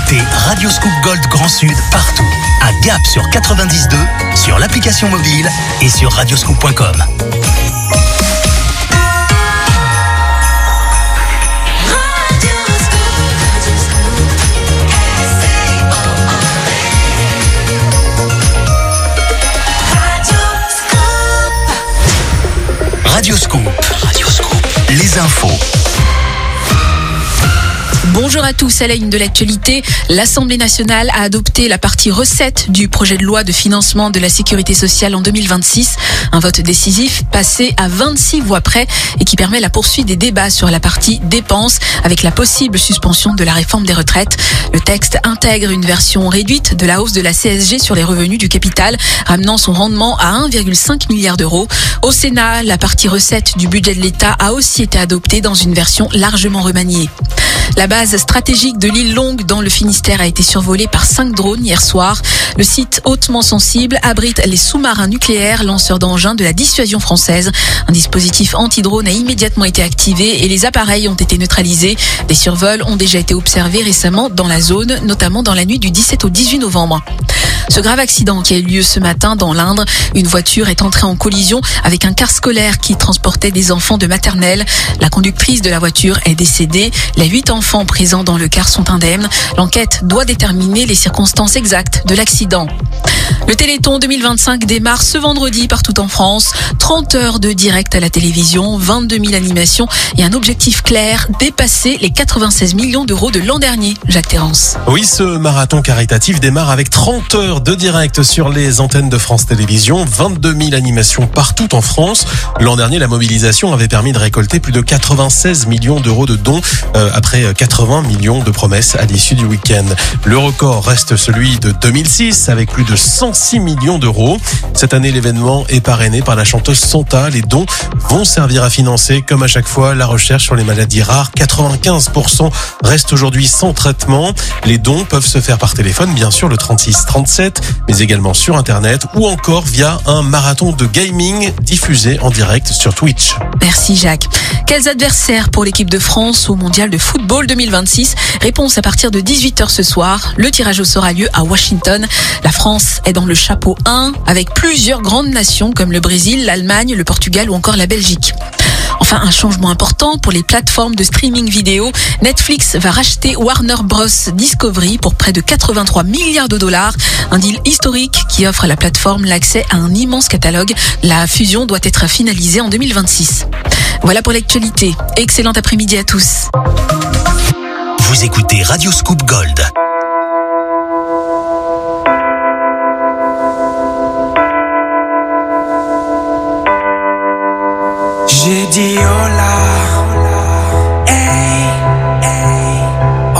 Écoutez Radio Scoop Gold Grand Sud partout. À Gap sur 92.2, sur l'application mobile et sur radioscoop.com. Radio Scoop. Les infos. Bonjour à tous, à la une de l'actualité, l'Assemblée nationale a adopté la partie recettes du projet de loi de financement de la sécurité sociale en 2026. Un vote décisif passé à 26 voix près et qui permet la poursuite des débats sur la partie dépenses avec la possible suspension de la réforme des retraites. Le texte intègre une version réduite de la hausse de la CSG sur les revenus du capital, ramenant son rendement à 1,5 milliard d'euros. Au Sénat, la partie recettes du budget de l'État a aussi été adoptée dans une version largement remaniée. La base stratégique de l'île Longue dans le Finistère a été survolée par 5 drones hier soir. Le site hautement sensible abrite les sous-marins nucléaires lanceurs d'engins de la dissuasion française. Un dispositif anti-drone a immédiatement été activé et les appareils ont été neutralisés. Des survols ont déjà été observés récemment dans la zone, notamment dans la nuit du 17 au 18 novembre. Ce grave accident qui a eu lieu ce matin dans l'Indre, une voiture est entrée en collision avec un car scolaire qui transportait des enfants de maternelle. La conductrice de la voiture est décédée. Les 8 enfants présents dans le car sont indemnes. L'enquête doit déterminer les circonstances exactes de l'accident. Le Téléthon 2025 démarre ce vendredi partout en France. 30 heures de direct à la télévision, 22 000 animations et un objectif clair, dépasser les 96 millions d'euros de l'an dernier. Jacques Terrance. Oui, ce marathon caritatif démarre avec 30 heures de direct sur les antennes de France Télévisions, 22 000 animations partout en France. L'an dernier, la mobilisation avait permis de récolter plus de 96 millions d'euros de dons après 80 millions de promesses à l'issue du week-end. Le record reste celui de 2006 avec plus de 106 millions d'euros. Cette année, l'événement est parrainé par la chanteuse Santa. Les dons vont servir à financer, comme à chaque fois, la recherche sur les maladies rares. 95% restent aujourd'hui sans traitement. Les dons peuvent se faire par téléphone, bien sûr, le 3637, mais également sur Internet ou encore via un marathon de gaming diffusé en direct sur Twitch. Merci Jacques. Quels adversaires pour l'équipe de France au Mondial de football 2026 ? Réponse à partir de 18h ce soir. Le tirage au sort a lieu à Washington. La France est dans le chapeau 1 avec plusieurs grandes nations comme le Brésil, l'Allemagne, le Portugal ou encore la Belgique. Enfin, un changement important pour les plateformes de streaming vidéo. Netflix va racheter Warner Bros. Discovery pour près de 83 milliards de dollars. Un deal historique qui offre à la plateforme l'accès à un immense catalogue. La fusion doit être finalisée en 2026. Voilà pour l'actualité. Excellent après-midi à tous. Vous écoutez Radio Scoop Gold. J'ai dit hola, hey, hey, oh.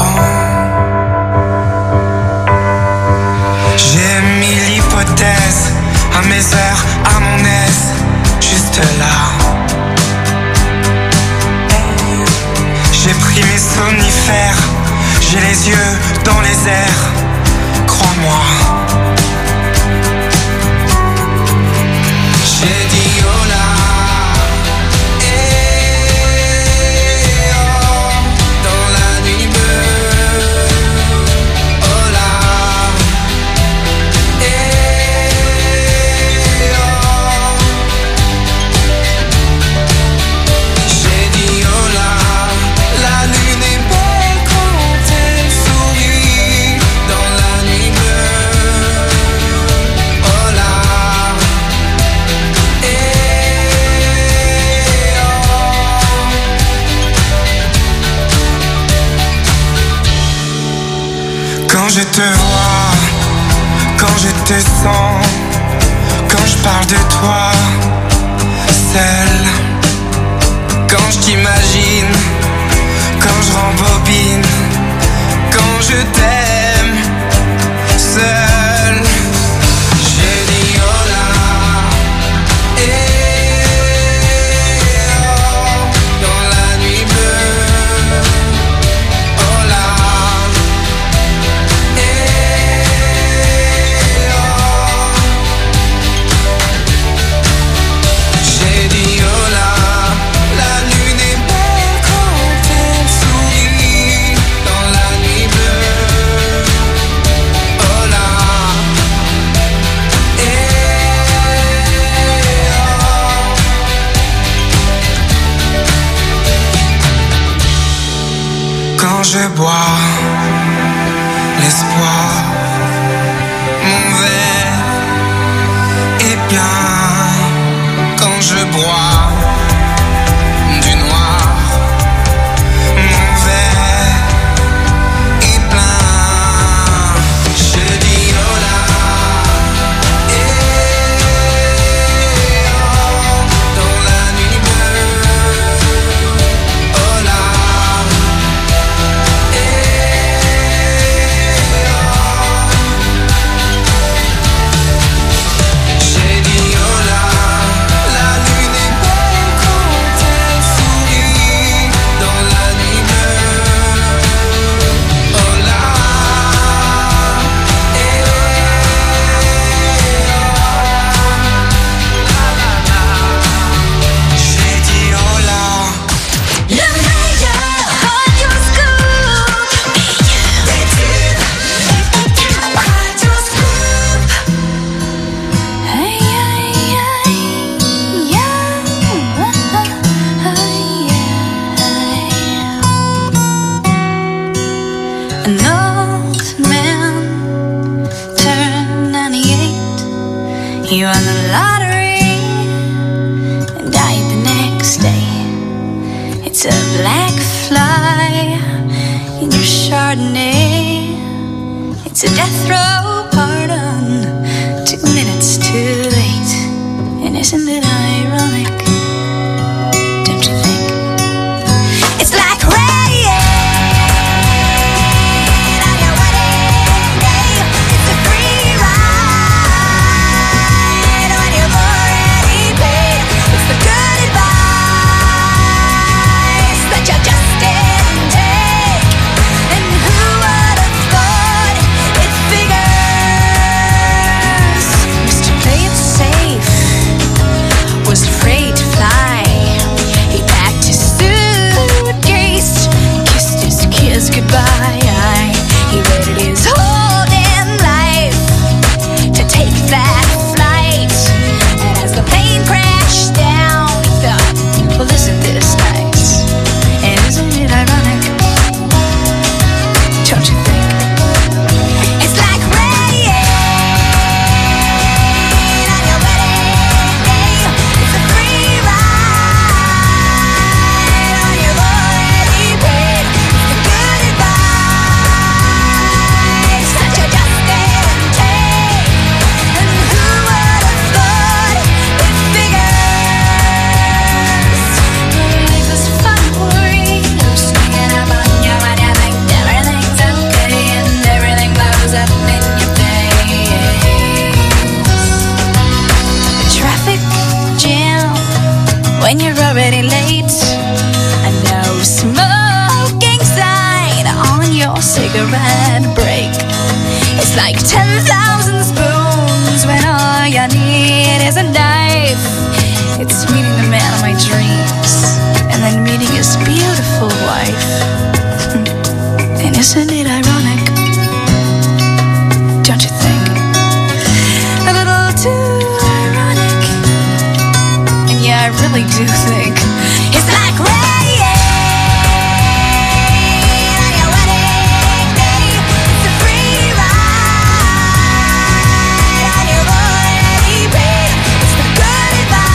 J'ai mis l'hypothèse à mes heures, à mon aise, juste là. Hey. J'ai pris mes somnifères, j'ai les yeux dans les airs, crois-moi. J'ai dit hola. Quand je te vois, quand je te sens, quand je parle de toi, seul, quand je t'imagine, quand je rembobine, quand je t'aime, seul, j'ai dit hola, dans la nuit bleue, hola. J'ai dit hola, la lune est belle quand elle sourit dans la nuit bleue. bois du noir. Mon verre est plein. Je dis hola, dans la nuit bleue. Hola, j'ai dit hola. La lune est belle quand elle sourit dans la nuit bleue. Hola, j'ai dit hola. Le meilleur Radio Scoop. Des tubes. Radio Scoop. Hey, hey, hey, yeah. An old man turned 98. He won the lottery and died the next day. It's a black fly in your Chardonnay. It's a death row pardon, 2 minutes too late. And isn't it ironic? Don't you think? It's like rain on your wedding day. It's a free ride when you've already paid. It's the good advice that you just didn't take. And who would have thought it figures? Mr. Play It Safe was afraid to fly. He packed his suitcase, kissed his kids goodbye. He waited his whole damn life to take that flight. And as the plane crashed down, he thought, well, isn't this nice? And isn't it ironic? Don't you think? It's like rain on your wedding day. It's a free ride when you've already paid. It's the good advice that you just didn't take. And who would have thought it figures? Life is fun for you, sneaking up on you when you think everything's okay and everything blows up in your face. The traffic jam when you're already late. A no smoking sign on your cigarette break. It's like 10,000 spoons when all you need is a knife. It's meeting the man of my dreams and then meeting his beautiful wife. And isn't it ironic? Don't you think? A little too ironic. And yeah, I really do think it's like rain on your wedding day. It's a free ride on your already paid. It's the good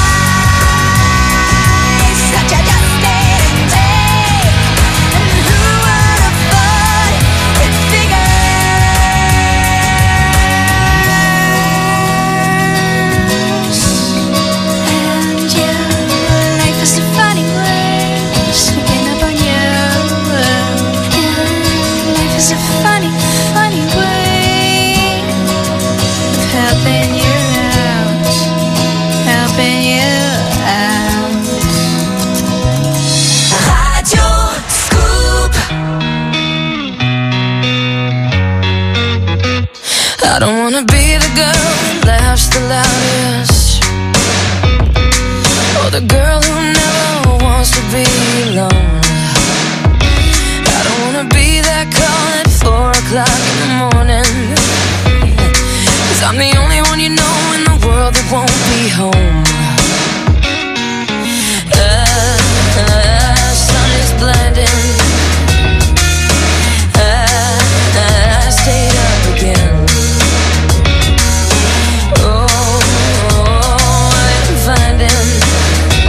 advice that you just didn't take. And who would have thought it figures? And yeah, life is a funny way, sneaking up on you. Yeah, life is a funny, funny way of helping you out, helping you out. Radio Scoop. I don't wanna be the girl that laughs the loudest, or the girl who never wants to be alone. I don't wanna be that call at 4 o'clock in the morning, 'cause I'm the only one you know in the world that won't be home. Sun is blinding. I stayed up again. Oh, I'm finding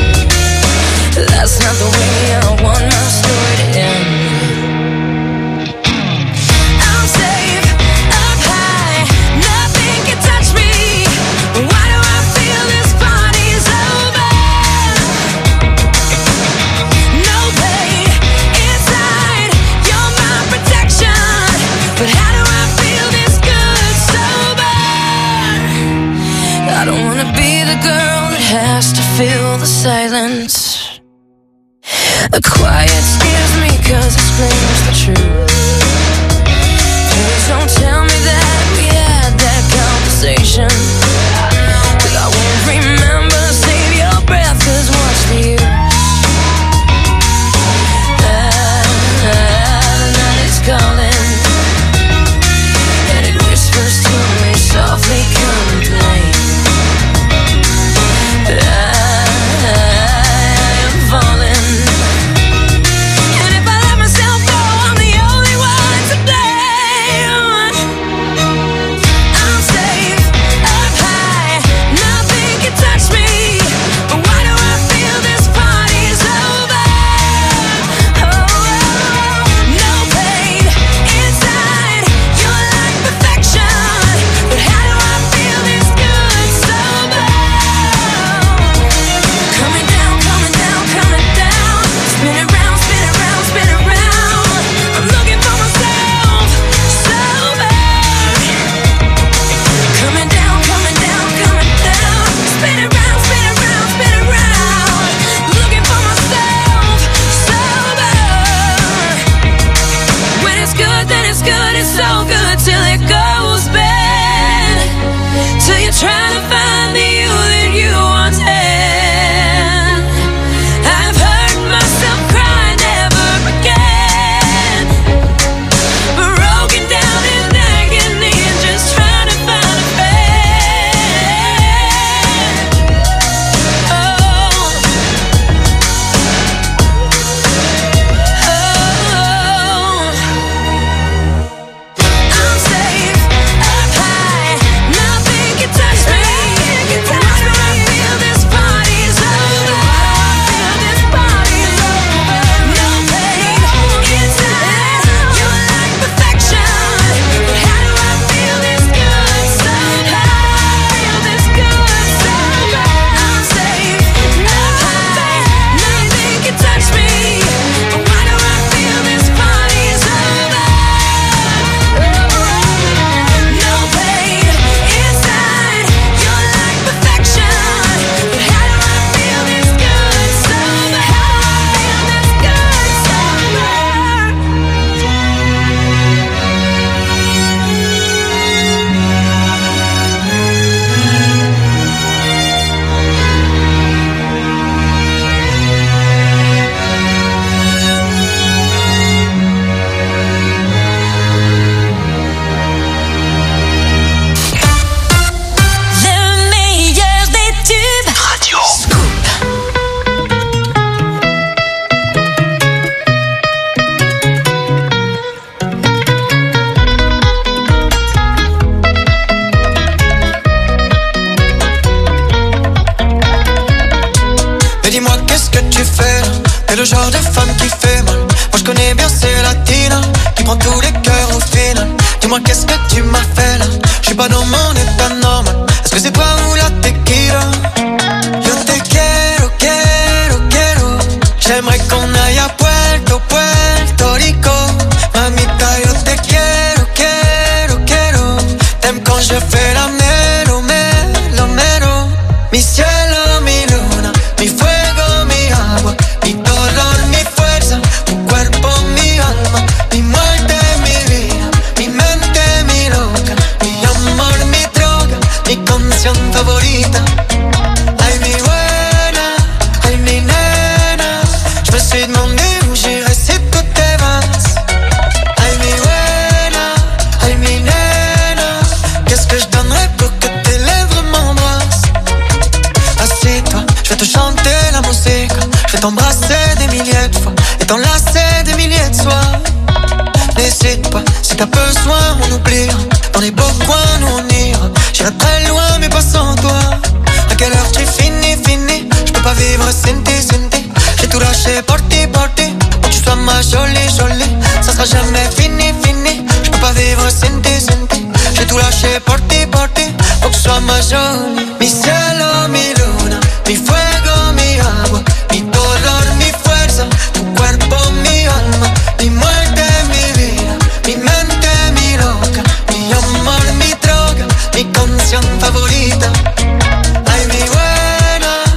has to fill the silence. The quiet scares me 'cause it screams the truth. Please don't tell me that we had that conversation, 'cause I won't remember. Save your breath, 'cause what's the use? The night is calling, and it whispers to me softly, come and play. I am falling, and if I let myself go, I'm the only one to blame. I'm safe up high, nothing can touch me. But why do I feel this party's over? Oh, no pain inside, you're like perfection. But how do I feel this good sober? Coming down, coming down, coming down. Spin around, spin around, spin around. I'm looking for myself sober. Coming down, coming down, coming down. Spin around, spin around, spin around. Looking for myself sober. When it's good, then it's good. It's so good till it goes bad. Till you're trying to find the you that you once had. I've heard myself cry, never again. Broken down in agony and just trying to find a bed. Oh, I'm safe up high, nothing can touch me. Why do I feel this party's over? This party's over. No pain inside, you're like perfection. But how do I feel this good somehow? Feel this good somehow. I'm safe up high, nothing can touch me. But why do I feel this party's over? No pain inside, you're like perfection. But how do I feel this good somehow? Feel this good Le meilleur des tubes. Radio. Mais dis-moi qu'est-ce que tu fais là? T'es le genre de femme qui fait mal. Moi je connais bien ces latinas qui prend tous les cœurs au final. Dis-moi qu'est-ce que tu m'as fait là? Je suis pas dans mon état normal. Est-ce que c'est toi ou la tequila? Yo te quiero, quiero, quiero. J'aimerais qu'on aille à Puerto, Puerto Rico. Mamita, yo te quiero, quiero, quiero. T'aimes quand je fais la melo, melo, melo. Mi cielo, mi luna, mi fuego, mi agua, mi dolor, mi fuerza, tu cuerpo, mi alma, mi muerte, mi vida, mi mente, mi loca, mi amor, mi droga, mi canción favorita. Ay, mi buena, ay, mi nena, je me suis demandé où j'irais si tout te vas. Ay, mi buena, ay, mi nena, qu'est-ce que je donnerais pour que tes lèvres m'embrassent? Assieds-toi, je vais te chanter la musique. Je vais t'embrasser des milliers de fois et t'enlacer des milliers de soirs. N'hésite pas, si t'as besoin on oubliera. Dans les beaux coins nous on ira. J'irai très loin mais pas sans toi. À quelle heure tu finis, finis? Je peux pas vivre sans tes, sans tes. J'ai tout lâché pour ti, pour que tu sois ma jolie, jolie. Ça sera jamais fini, fini. Je peux pas vivre sans tes, sans tes. J'ai tout lâché pour ti, pour que tu sois ma jolie. Mi cielo, mi luna, mi fuego, mi agua, mi dolor, mi fuerza, tu cuerpo, mi alma, mi muerte, mi vida, mi mente, mi loca, mi amor, mi droga, mi canción favorita. Ay, mi buena,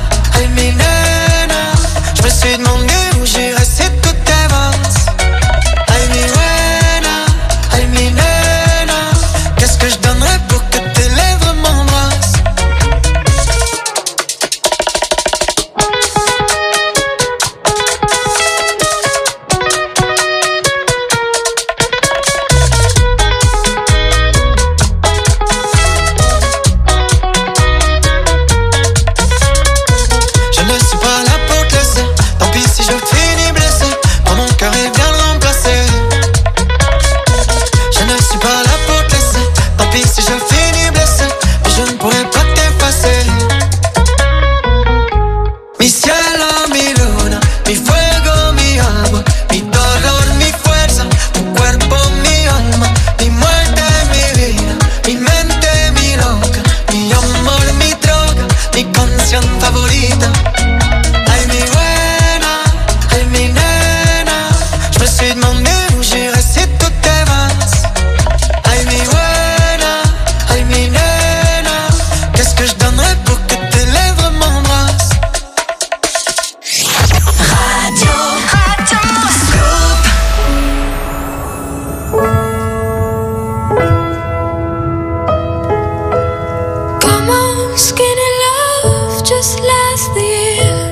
skinny love just last the year.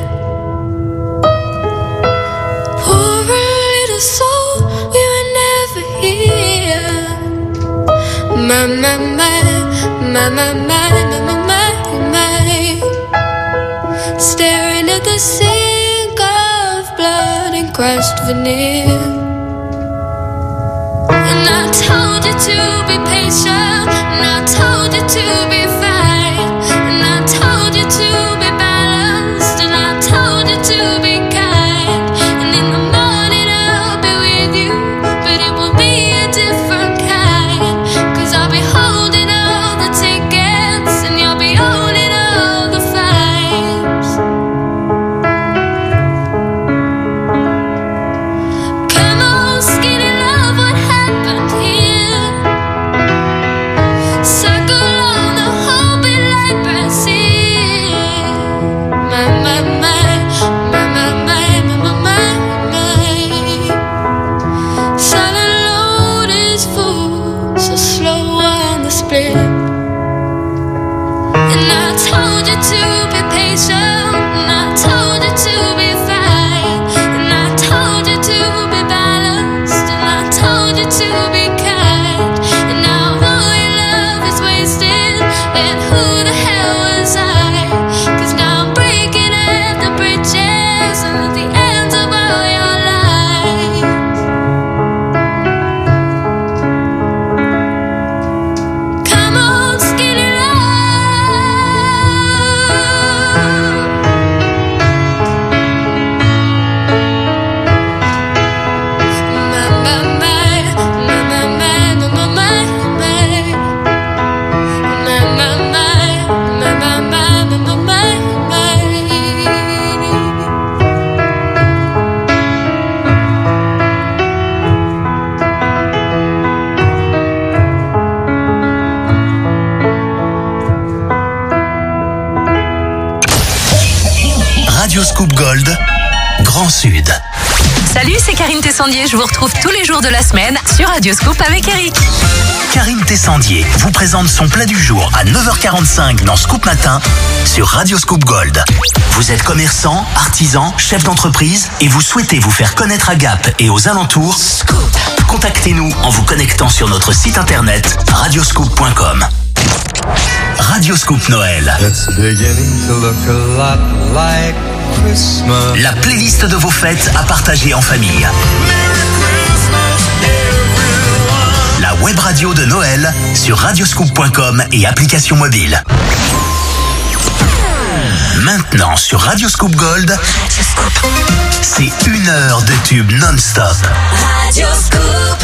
Poor little soul, we were never here. My, my, my, my, my, my, my, my, my. Staring at the sink of blood and crushed veneer. And I told you to be patient, and I told you to be fine, and I told you to be balanced, and I told you to be kind. And in the morning I'll be with you, but it will be a different kind. 'Cause I'll be holding all the tickets, and you'll be owning all the fines. Come on, skinny love, what happened here? Circle on the whole bit like Brazil. My, my, my, my, my, my, my, my, my. Silent load is full, so slow on the split. And I told you to be patient, and I told you to be fine, and I told you to be balanced, and I told you to be kind. And now all your love is wasted, and who the hell was I? 'Cause now I'm breaking at the bridges and at the ends of all your lives. Come on, skinny Radio Scoop Gold, Grand Sud. Salut, c'est Karine Tessandier. Je vous retrouve tous les jours de la semaine sur Radio Scoop avec Eric. Karine Tessandier vous présente son plat du jour à 9h45 dans Scoop Matin sur Radio Scoop Gold. Vous êtes commerçant, artisan, chef d'entreprise et vous souhaitez vous faire connaître à Gap et aux alentours? Scoop. Contactez-nous en vous connectant sur notre site internet radioscoop.com. Radio Scoop Noël. It's beginning to look a lot like Christmas. La playlist de vos fêtes à partager en famille. La web radio de Noël sur radioscoop.com et application mobile. Maintenant sur Radio Scoop Gold, c'est 1 heure de tube non-stop. Radio Scoop.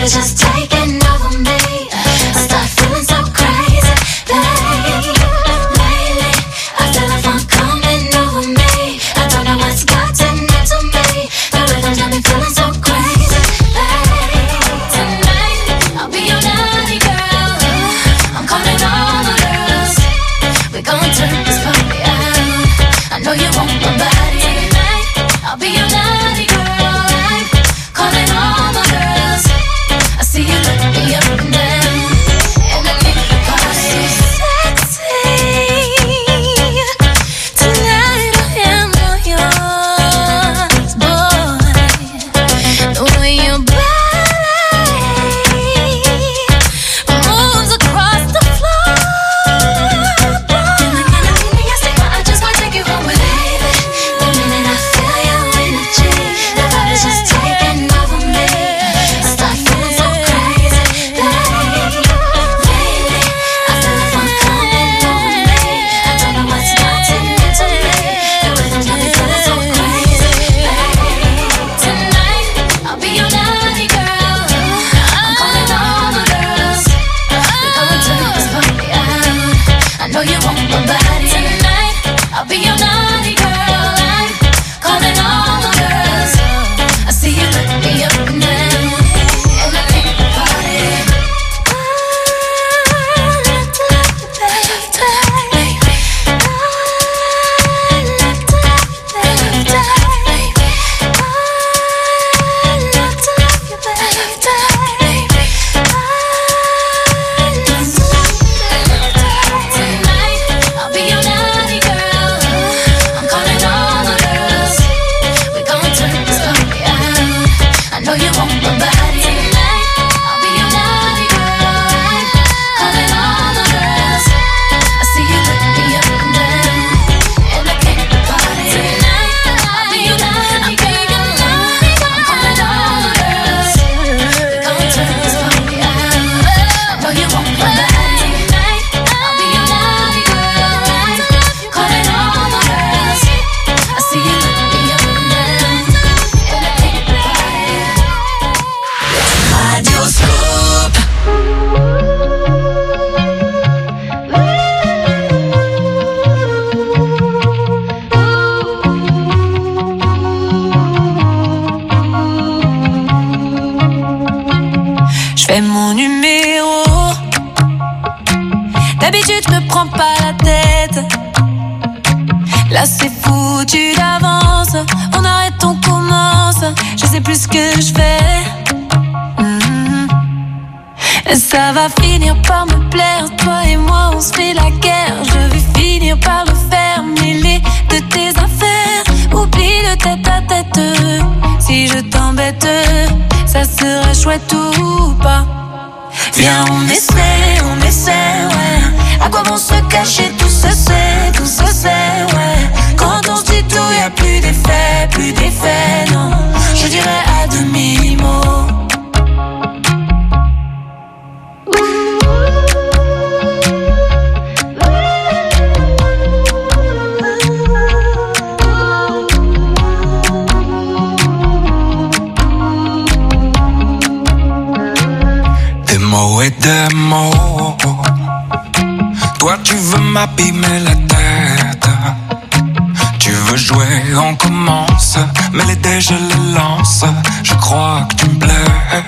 it's just taking over me. I start feeling so crazy, babe. Lately, I feel like I'm coming over me. I don't know what's gotten into me. The rhythm got me feeling so crazy, babe. Tonight, I'll be your naughty girl. I'm calling all the girls. We gon' turn this party out. I know you want my body tonight. I'll be your naughty girl. I'm calling all the girls. I see you look me up and down, and I think the party sexy. Tonight I am all yours, boy. The way your body moves across the floor, boy. I just wanna take you home with me. The minute I feel your energy, the vibe is just taking over me. I start feeling so crazy, babe. Lately, I feel like I'm coming over me. I don't know what's gotten into me. The rhythm got me feeling so crazy, babe. Tonight, I'll be your naughty girl. I'm calling all the girls. We gon' turn this party out. I know you want my body tonight. I'll be your naughty girl. I'm calling all the girls. I see you look me up and down, and I think the party. I like to love you, baby. I like to love you, baby. I like to love you, baby. Tonight, I'll be your naughty girl. I'm calling all the girls. We gon' turn this party out. I know you want my body tonight. I'll be your naughty girl. I'm calling all the girls. I see you look me up and down, and I think the party tonight. I'll be your naughty girl. I'm calling all the girls. We gon' turn this party out. I know you want my body tonight. I'll be your naughty girl. I'm calling all the girls. I see you look me up and down, and I think the party. Je fais mon numéro. D'habitude, je me prends pas la tête. Là, c'est foutu d'avance. On arrête, on commence. Je sais plus ce que je fais. Ça va finir par me plaire. Toi et moi, on se fait la guerre. Je vais finir par le faire. Mêler de tes affaires. Oublie le tête-à-tête. Si je t'embête, ça sera chouette ou pas. Viens, on essaie, ouais. À quoi bon se cacher, tout se sait, ouais. Quand on se dit tout, y'a plus d'effet, non. Je dirais à demi-mot. Des mots et des mots. Toi tu veux m'abîmer la tête. Tu veux jouer, on commence. Mais les dés je les lance. Je crois que tu me plais.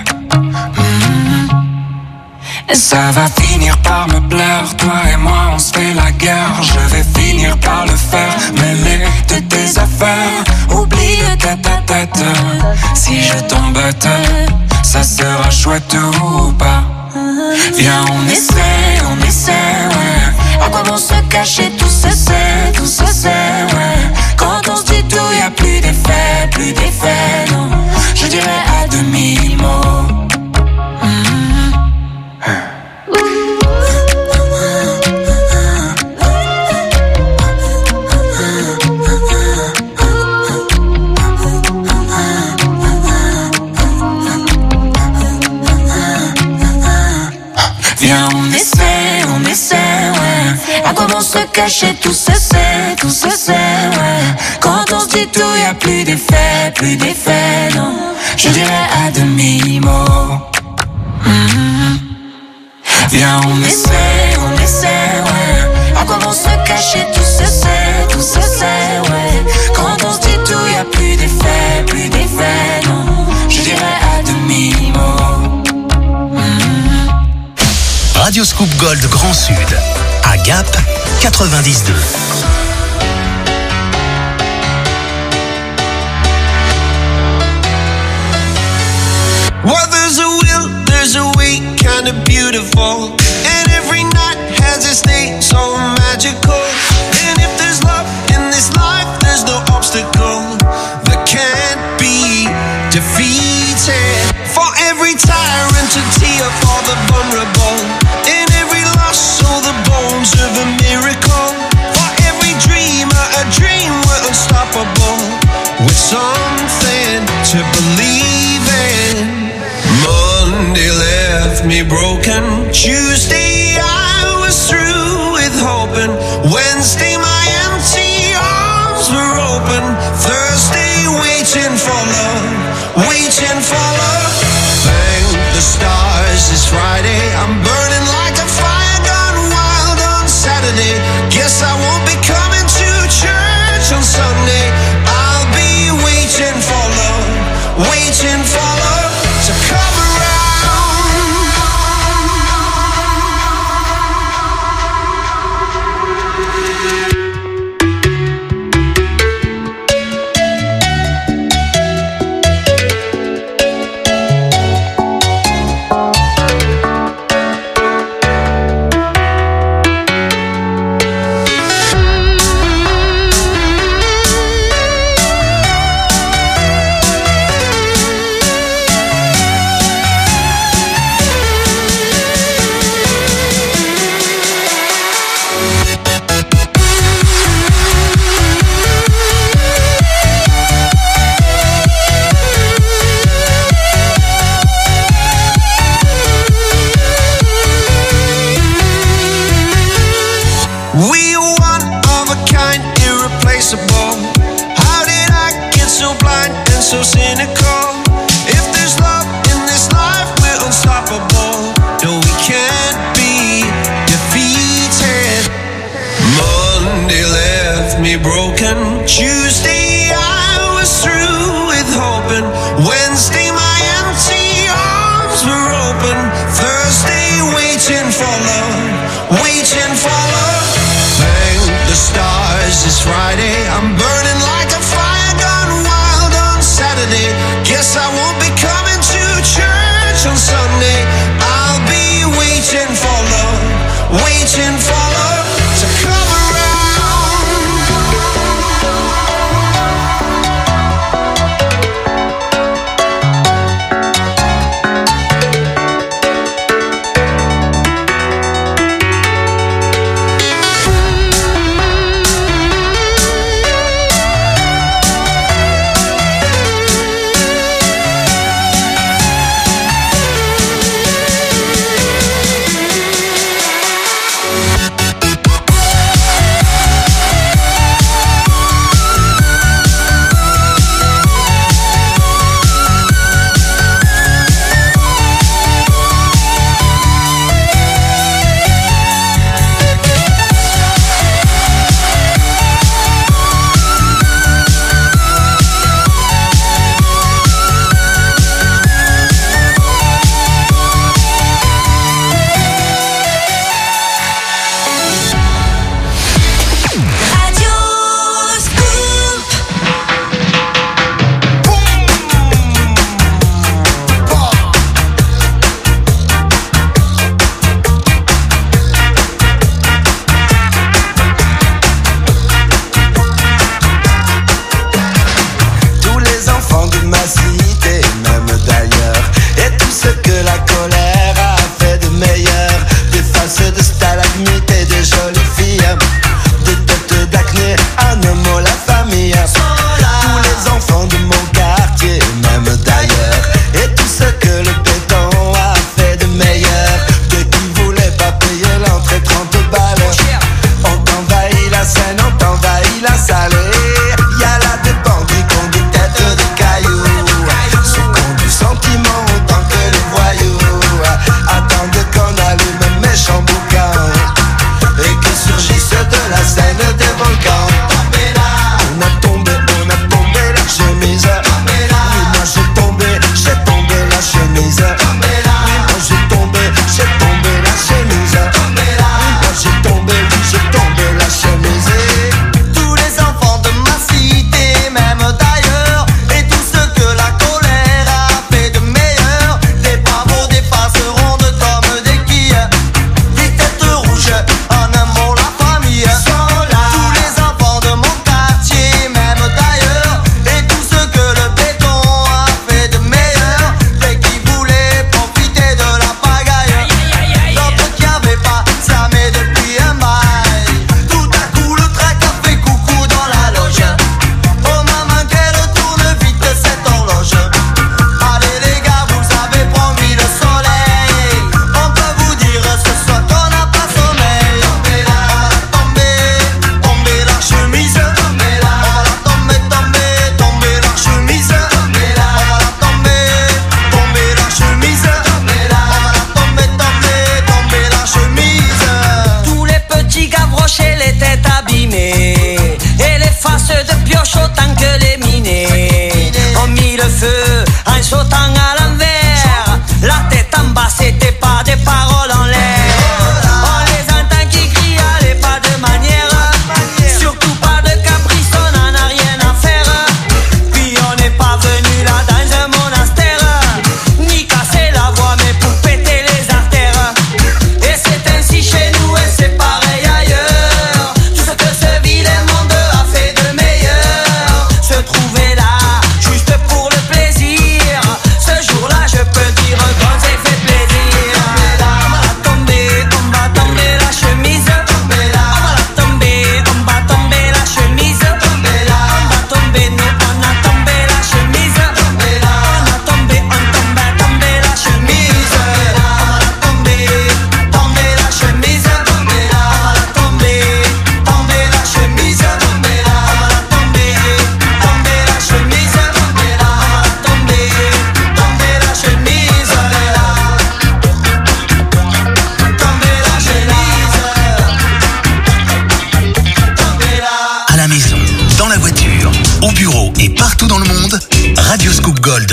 Ça va finir par me plaire. Toi et moi on se fait la guerre. Je vais finir par le faire. Mêler de tes affaires. Oublie le tête-à-tête. Si je t'embête, ça sera chouette ou pas. Viens, on essaie, ouais. À quoi bon se cacher, tout se sait, ouais. Quand on se dit tout, y'a plus d'effet, non. Je dirais à demi-mot. Viens, on essaie, ouais. À quoi bon se cacher, tout se sait, ouais. Quand on se dit tout, y'a plus d'effet, non. Je dirais à demi-mot. Viens, on essaie, ouais. À quoi bon se cacher, tout se sait, ouais. Quand on se dit tout, y a plus d'effet, non. Je dirais à demi-mot. Radio Scoop Gold Grand Sud. À Gap, 92. Well, there's a will, there's a way, kinda beautiful. And every night has its day, so magical. And if there's love in this life, there's no obstacle that can't be defeated. For every tyrant to tear for the vulnerable. In every loss, all the bones of a miracle. For every dreamer, a dream we're unstoppable. With something to believe in. Monday left me broken. Tuesday I was through with hoping. Wednesday my empty arms were open. Thursday waiting for love, waiting for love. Thank the stars it's Friday. I'm burning like a fire gone wild on Saturday. Guess I won't be coming to church on Sunday. I'll be waiting for love, waiting for love to come around. We are one of a kind, irreplaceable. How did I get so blind and so cynical? If there's love in this life, we're unstoppable. No, we can't be defeated. Monday left me broken. Tuesday I was through with hoping. Wednesday my empty arms were open. Thursday waiting for love, waiting for love. Thank the stars it's Friday. I'm burning like a fire gone wild on Saturday. Guess I won't be coming to church on Sunday. I'll be waiting for love, waiting for love to come around.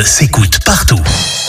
s'écoute partout.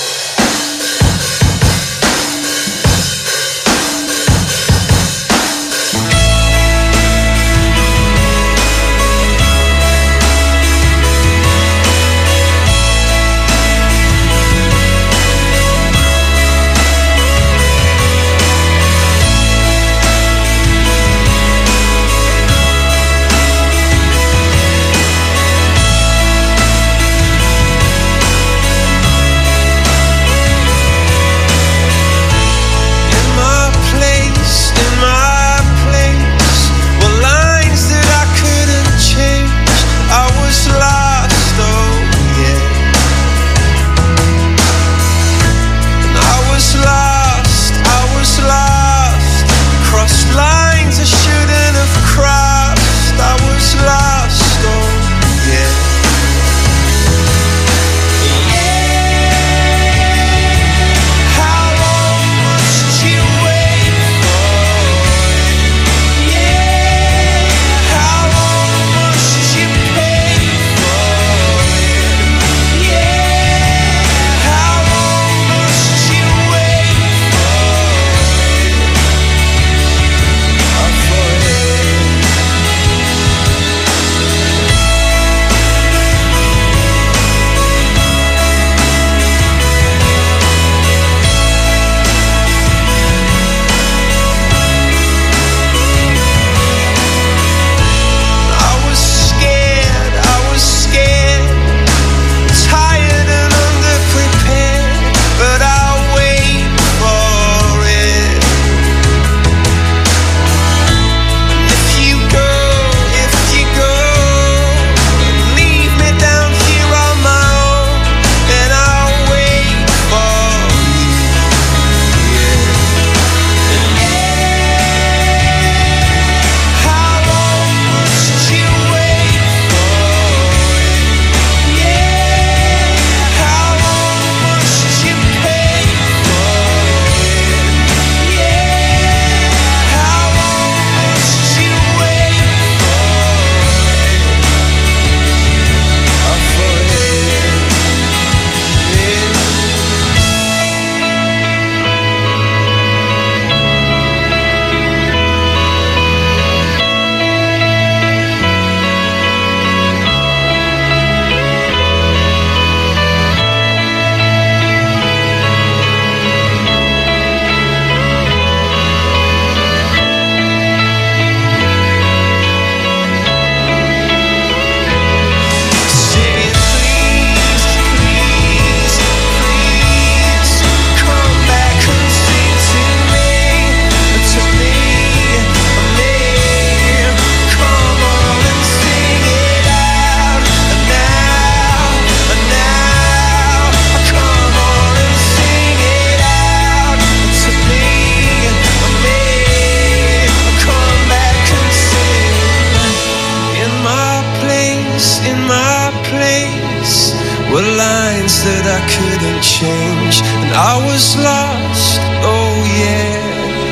were lines that I couldn't change, and I was lost, oh yeah,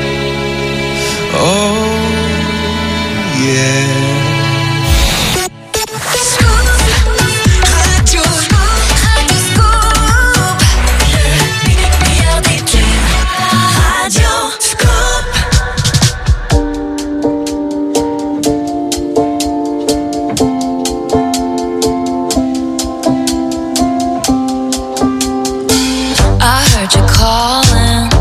oh yeah. I heard you calling,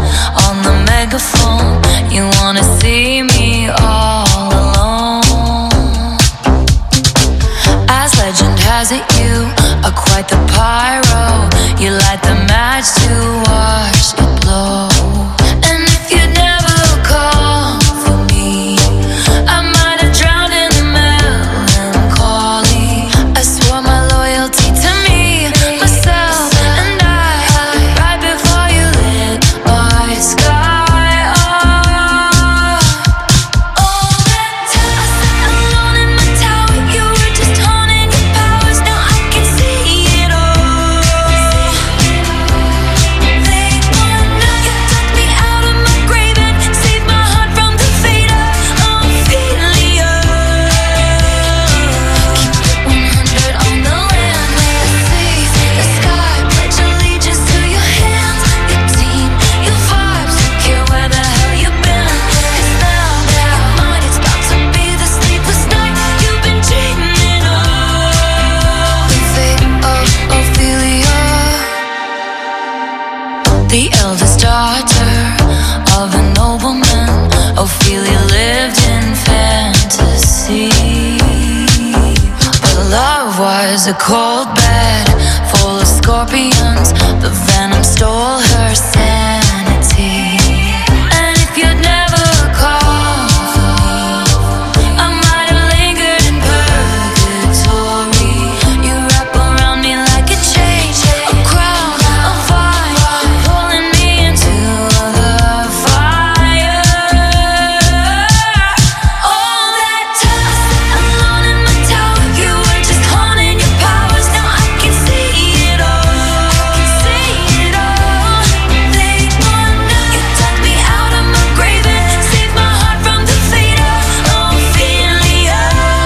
was a cold bed full of scorpions. The venom stole her sanity. And if you'd never called for me, I might have lingered in purgatory. You wrap around me like a chain, a crown, a vine, pulling me into the fire. All that time, alone in my tower, you were just haunting your powers. Now I can see it all, see it all. They wonder you dug me out of my grave and saved my heart from the fate of Ophelia.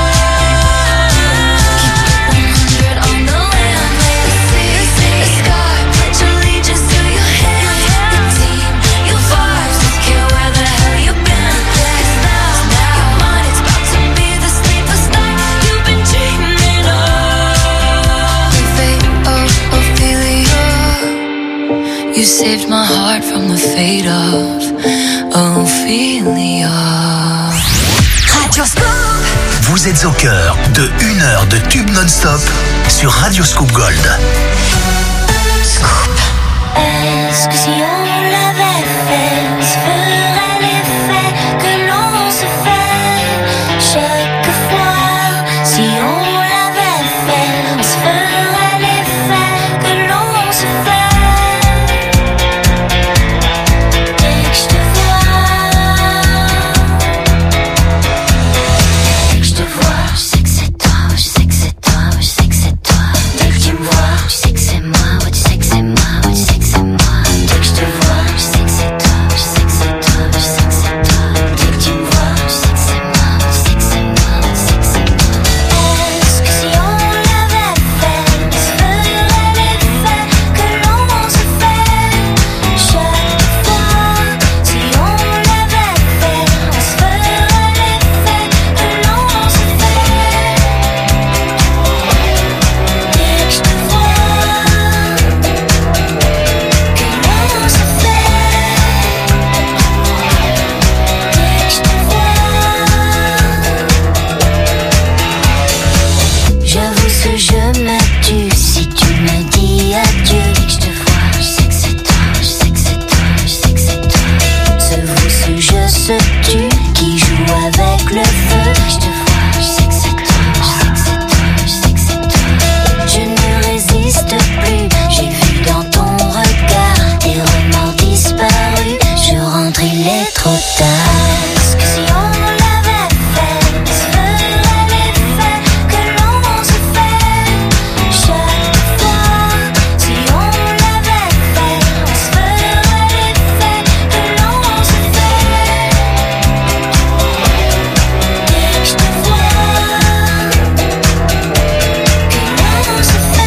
Keep 100 on the land, the sea, the sky. Pledge allegiance to your hand, your team, your vibes. Don't care where the hell you've been. 'Cause now you're mine. It's about to be the sleepless night you've been dreaming of. The fate of Ophelia. You saved my heart from the fate of Ophelia. Radio Scoop. Vous êtes au cœur de 1 heure de tube non-stop sur Radio Scoop Gold. Est-ce que si on l'avait fait, on se ferait l'effet que l'on se fait chaque fois? Si on l'avait fait, on se ferait l'effet que l'on se fait. Dès que je te vois, dès que je te vois, je sais que c'est toi, je sais que c'est toi, je sais que c'est toi. Dès que tu me vois, tu sais que c'est moi, ouais, tu sais que c'est moi, ouais, tu sais que c'est moi. Dès que je te vois, je sais que c'est toi, je sais que c'est toi, je sais que c'est toi. Dès que tu me vois, je sais que c'est moi, ouais, tu sais que c'est moi, ouais, tu sais que c'est moi. Est-ce que si on l'avait fait, on se ferait l'effet que l'on se fait chaque fois? Si on l'avait fait, on se ferait l'effet que l'on se fait. Dès que je te vois, que l'on se fait. Dès que je te vois, j'avoue ce je me tue si tu me dis adieu. Dès que je te vois, je sais que c'est toi, je sais que c'est toi, je sais que c'est toi. Ce vous, ce je, ce tu qui joue avec le feu. Dès que je te vois, je sais que c'est toi, je sais que c'est toi, je sais que c'est toi. Je ne résiste plus, j'ai vu dans ton regard tes remords disparus. Je rentre, il est trop tard. Est-ce que si on l'avait fait, on se ferait l'effet que l'on se fait chaque fois? Si on l'avait fait, on se ferait l'effet que l'on se fait. Dès que je te vois, que l'on se fait.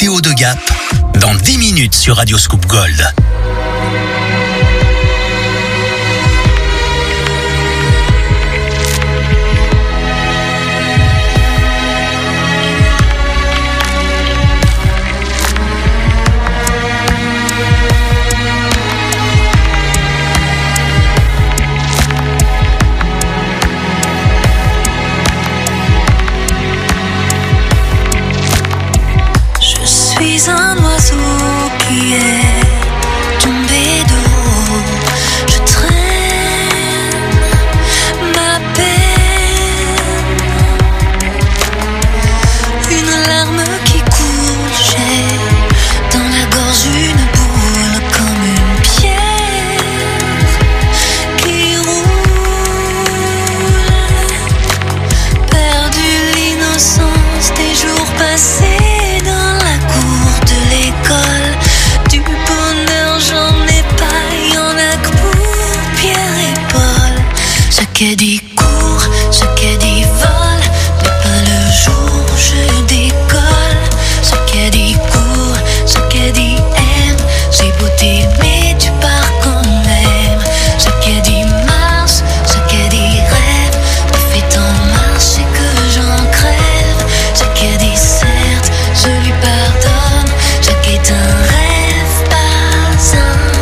météo de Gap dans 10 minutes sur Radio Scoop Gold. Je suis un oiseau qui est tombé de haut. Je traîne ma peine, une larme qui coule. J'ai dans la gorge une boule comme une pierre qui roule. Perdu l'innocence des jours passés. Du bonheur j'en ai pas, y'en a que pour Pierre et Paul. Chaque dit court, chaque dit vole, mais pas le jour où je décolle. Chaque dit court, chaque dit aime, j'ai beau t'aimer, tu pars quand même. Chaque dit marche, chaque dit rêve, me fait en marche et que j'en crève. Chaque dit certes, je lui pardonne. Chaque est un rêve, pas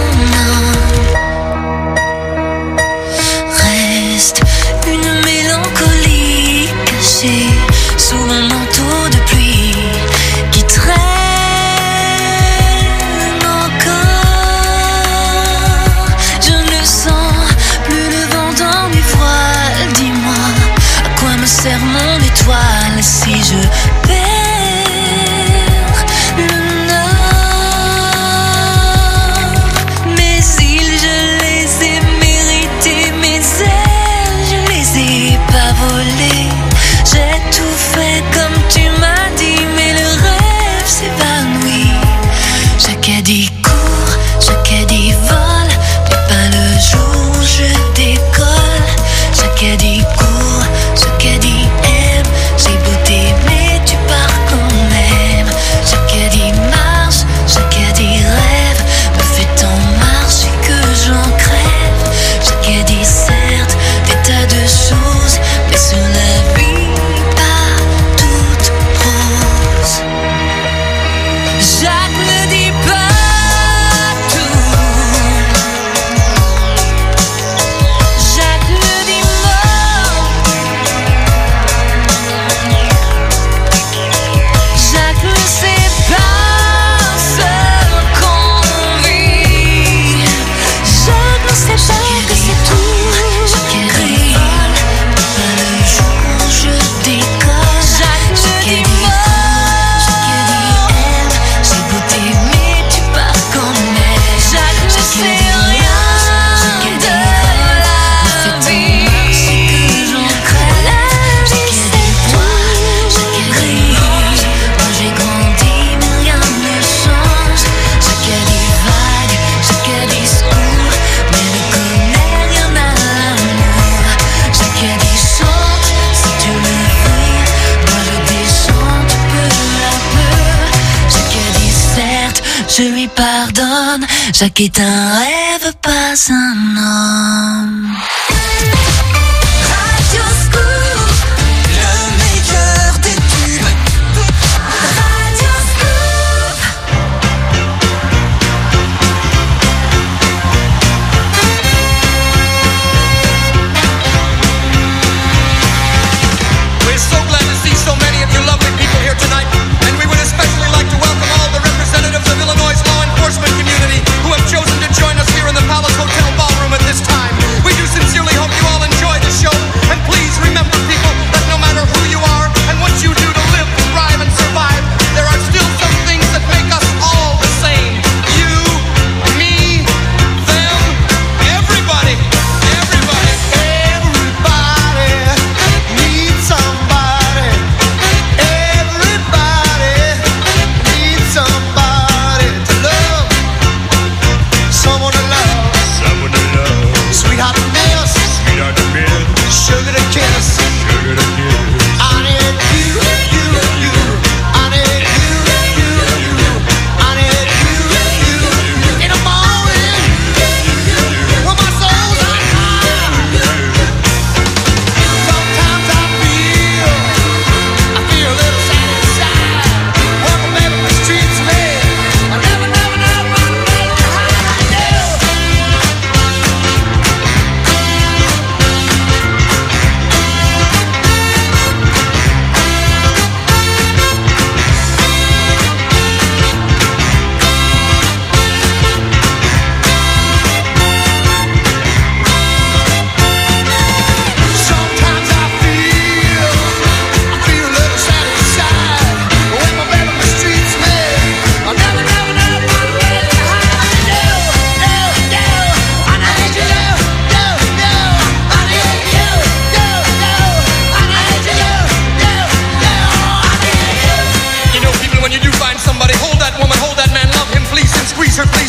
un homme. Reste une mélancolie cachée sous mon manteau de pluie qui traîne encore. Je ne sens plus le vent dans mes voiles. Dis-moi, à quoi me sert mon étoile si je perds le nord? Mes îles, je les ai méritées, mes ailes, je les ai pas volées. J'ai tout fait comme tu m'as dit, mais le rêve s'évanouit. Chaque dit court, chaque dit vole, mais pas le jour où je décolle. Chaque dit court, chaque dit aime, j'ai beau t'aimer, tu pars quand même. Chaque dit marche, chaque dit rêve, me fait en marche et que j'en crève. Chaque dit certes des tas de choses, mais sur la vie pas toute rose. Jacques ne dit pas tout, Jacques ne dit mort, Jacques ne sait pas ce qu'on vit. Jacques ne sait pas que c'est tout. Jacques rigole, pas le jour où je décolle. Jacques ne dit mort, Jacques dit aime, j'ai beau t'aimer, tu pars quand même. Jacques ne sait rien de la vie, que j'en crève. Jacques dit toi, Jacques rigole, moi j'ai grandi mais rien ne change. Jacques dit vague, Jacques dit discours, mais ne connaît rien à l'amour. Jacques dit chante, si tu le veux, moi je déchante peu à peu. Jacques dit certes, je lui pardonne. Jacques est un rêve, pas un homme. Radio Scoop, le meilleur des tubes. Radio Scoop. We're so glad to see so many of you lovely people here tonight, and we would especially like to welcome all the representatives of Illinois' law enforcement community who have chosen to join us here in the Palace Hotel Ballroom at this time. We do sincerely hope you all enjoy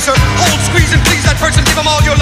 squeeze her. Hold, squeeze, and please that person. Give them all your love.